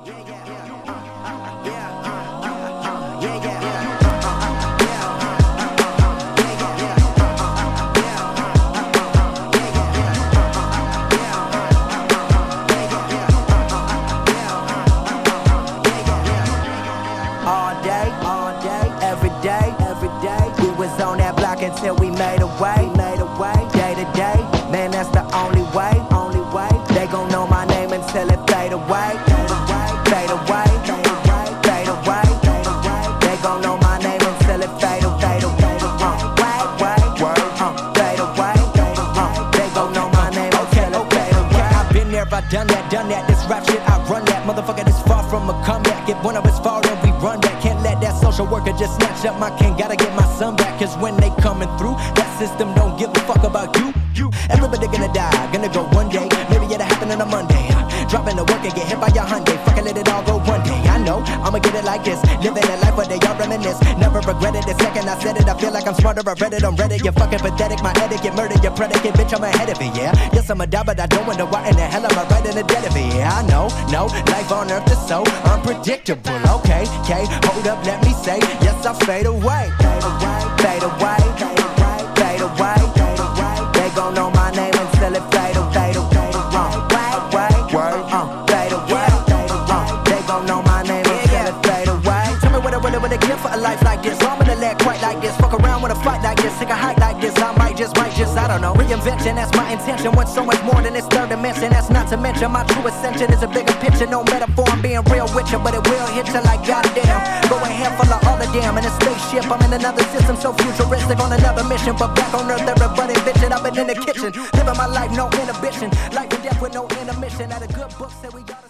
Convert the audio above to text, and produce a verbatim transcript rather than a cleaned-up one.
On that block until we made a way, made a way, day to day. Man, that's the only way, only way. They gon' know my name until it fade away, fade away, fade away, fade away. They gon' know my name until it fade away, fade away, fade away. They gon' know my name until it fade away. I've been there, I've done that, done that. This rap shit, I run that. Motherfucker, this far from a comeback. If one of us fall, then we run back. Can't let that social worker just snatch up my cane. Gotta get my son back, cause when they coming through, that system don't give a fuck about you. You, everybody gonna die, gonna go one day. Maybe it'll happen on a Monday. Dropping the work and get hit by your Hyundai. Fucking let it all go one day. I know, I'ma get it like this. Living a life where they all reminisce. Never regretted the second I said it. I feel like I'm smarter, I read it on Reddit. You're fucking pathetic, my etiquette, murder your predicate. Bitch, I'm ahead of it, yeah. Yes, I'm a die, but I don't wonder why in the hell am I right in the dead of it. Yeah, I know, no, life on earth is so unpredictable. Okay, okay, hold up, let me say, yes, I'll fade away. Fade away, fade away, fade away, fade away. They gon' know my name until it fade away, fade away. With a gift for a life like this, I'm gonna let quite like this. Fuck around with a fight like this, take a hike like this. I might just, might just, I don't know. Reinvention, that's my intention. Want so much more than this third dimension. That's not to mention my true ascension is a bigger picture. No metaphor, I'm being real with you, but it will hit you like goddamn. Go ahead, full of all the damn. In a spaceship, I'm in another system, so futuristic on another mission. But back on Earth, everybody bitchin'. I've been in the kitchen, living my life, no inhibition. Life and death with no intermission. At a good book, say we gotta.